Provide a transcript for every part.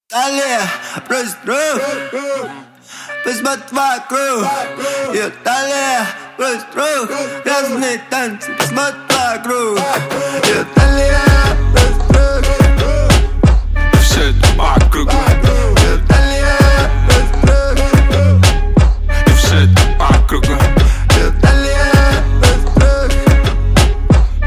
Талия просит рук, посмотри вокруг. Ее талия просит рук, грязные танцы, посмотри вокруг. Ее талия просит рук, все это по кругу. ее талия просит рук, И все это по кругу. ее талия просит рук,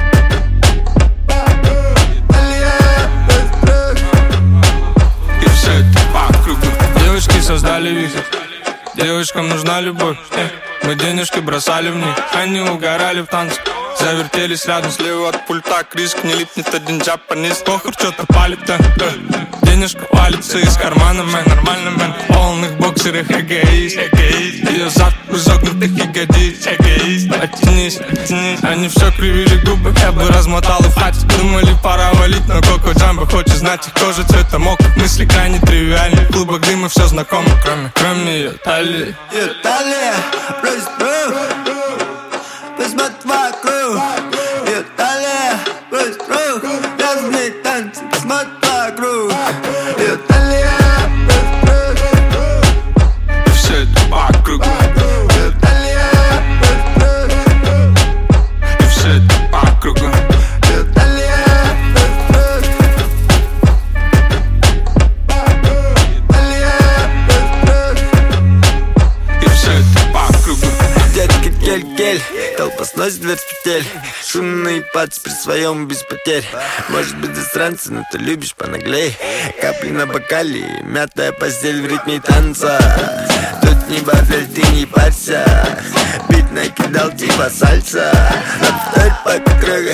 талия просит рук. И все это по кругу. Девочки создали вихрь, девочкам нужна любовь. Мы денежки бросали в них, они угорали в танцах. Завертелись рядом, слева от пульта Криск, не липнет один джапанис. Похуй, что-то палит, да. Денежка валится из кармана, мэн, нормально, мэн. В полных боксерах эгоист, эгоист. Ее зад в изогнутых ягодиц, эгоист. Оттянись, оттянись. Они все кривили губы, я бы размотал и в хате. Думали, пора валить, но Коко Джамбо хочет знать их кожи цвета мокрый. Мысли крайне тривиальны, в клубах дыма все знакомо, кроме ее талии. Ее талия просит рук, посмотри вокруг. Ее талия просит рук, грязные танцы, посмотри вокруг. Ее талия просит рук, И все это по кругу. ее талия просит рук, И все это по кругу. ее талия просит рук, талия просит рук. И все это по кругу. Детка кель-кель, толпа сносит дверь с петель. Шумные пац при своем без потерь. Может быть засранцы, но ты любишь понаглей. Капли на бокале, мятая постель в ритме танца. Тут не бафель, ты не парься. Бит накидал типа сальса. Обставь по кругу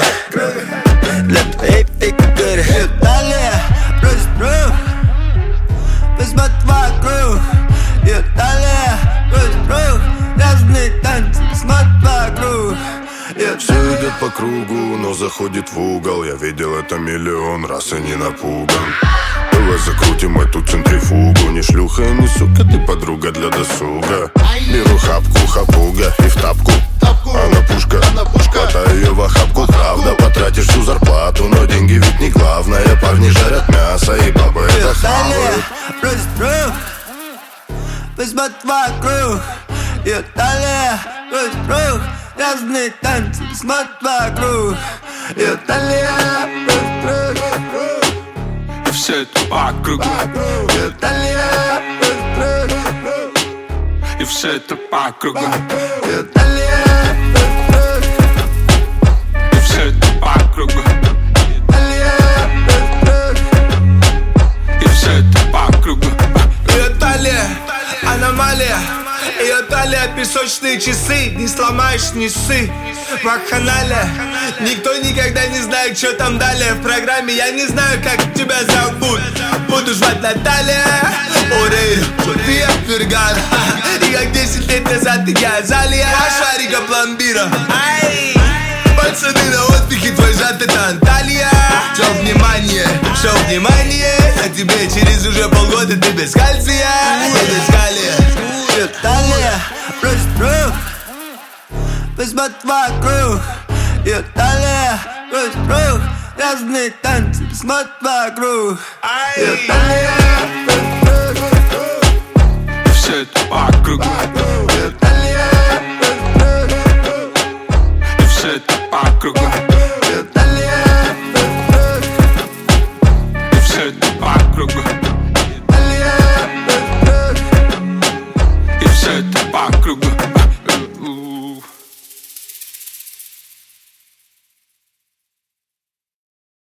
для твоей фигуры. Ее талия просит рук, посмотри вокруг. Ее талия просит рук, грязные танцы, посмотри вокруг. Все идет по кругу, но заходит в угол. Я видел это миллион раз и не напуган. Давай закрутим эту центрифугу. Не шлюха и не сука, ты подруга для досуга. Беру хапку, хапуга и в тапку. Она пушка, хватай ее в охапку. Правда, потратишь всю зарплату, но деньги ведь не главное. Парни жарят мясо и бабы это Ее талия хавают. просит рук, посмотри вокруг. Ее талия просит рук, грязные танцы, посмотри вокруг. Ее талия просит рук, И все это по кругу. ее талия просит рук, И все это по кругу. ее талия просит рук, И все это по кругу. талия просит рук. И все это по кругу. Ее талия, аномалия. Ее талия, песочные часы. Не сломаешь, не ссы. Вакханалия. Никто никогда не знает, что там далее в программе. Я не знаю, как тебя зовут. Буду звать Наталья Орейро, София Ферган. И как 10 лет назад я Залия Шарика пломбира. Ай! Пацаны на отдыхе, твой зад это Анталия. Все внимание, а тебе через уже полгода ты без кальция. Я без калия. Ее талия просит рук, посмотри вокруг. Ее талия просит рук, грязные танцы, посмотри вокруг. Ее талия